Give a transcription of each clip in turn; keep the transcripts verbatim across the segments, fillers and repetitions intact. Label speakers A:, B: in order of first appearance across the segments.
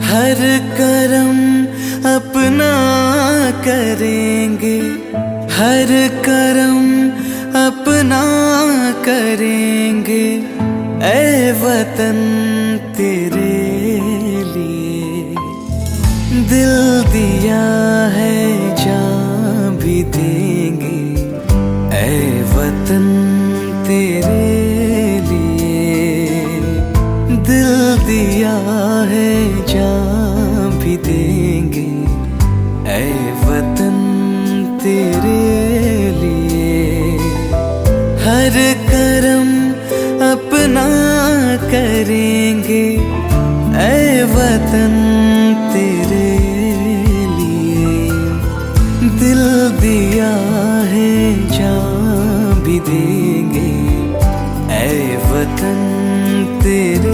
A: हर करम अपना करेंगे, हर करम अपना करेंगे, ऐ वतन तेरे लिए दिल दिया है, जान भी देंगे, ऐ वतन तेरे लिए दिल दिया है, जान भी देंगे, ऐ वतन तेरे लिए। हर करम अपना करेंगे, ऐ वतन तेरे लिए दिल दिया है, जान भी देंगे, ऐ वतन तेरे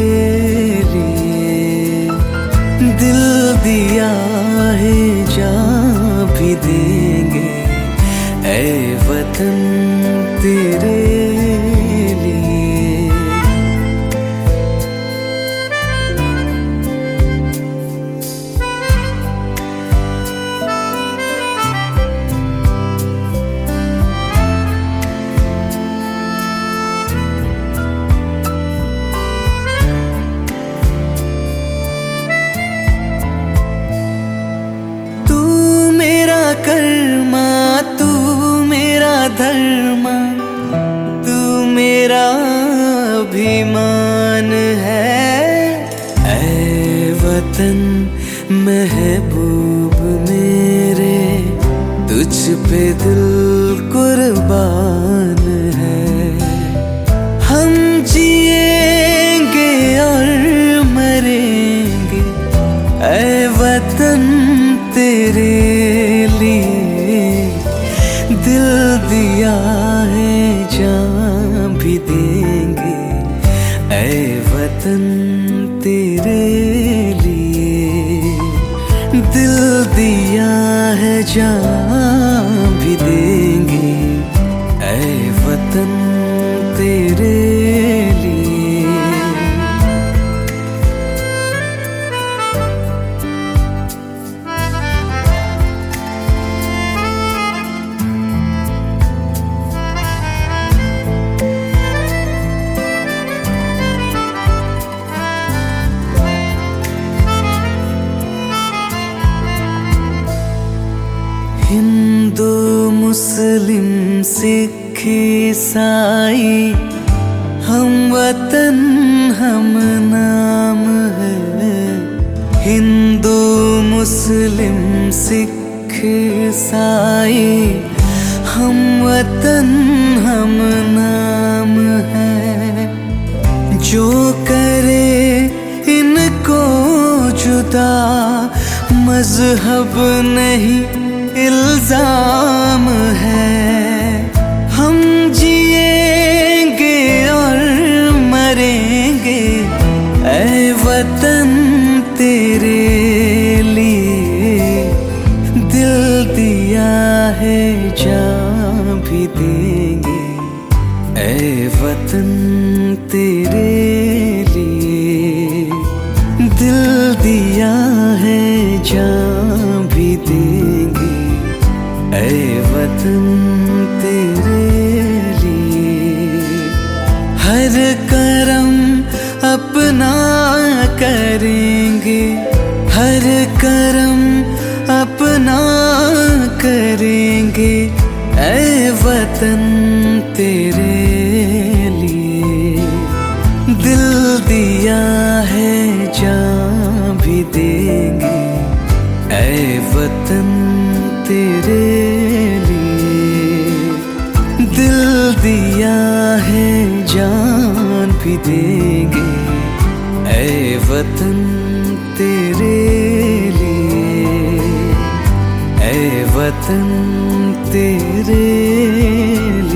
A: लिए दिल दिया है, जान भी देंगे, ऐ वतन तेरे लिए। कर्मा तू मेरा धर्म, तू मेरा अभिमान है, ऐ वतन महबूब मेरे, तुझ पे दिल कुर्बान है। हम जिएंगे और मरेंगे, ऐ वतन तेरे लिए दिल दिया है, जान भी देंगे, ऐ वतन तेरे लिए दिल दिया है, जान भी देंगे, ऐ वतन तेरे लिए। हिंदू मुस्लिम सिख ईसाई हम वतन हम नाम है। हिंदू मुस्लिम सिख ईसाई हम वतन हम नाम है। जो करे इनको जुदा मजहब नहीं इल्जाम है। हम जिएंगे और मरेंगे, ऐ वतन तेरे लिए दिल दिया है, जान भी देंगे, ऐ वतन तेरे लिए दिल दिया है, जान भी देंगे, ऐ वतन तेरे लिए। हर करम अपना करेंगे, हर करम अपना करेंगे, ऐ वतन तेरे लिए दिल दिया है, जान भी देंगे, ऐ वतन तेरे लिए दिल दिया है, जान भी देंगे, ऐ वतन तेरे लिए, ऐ वतन तेरे लिए।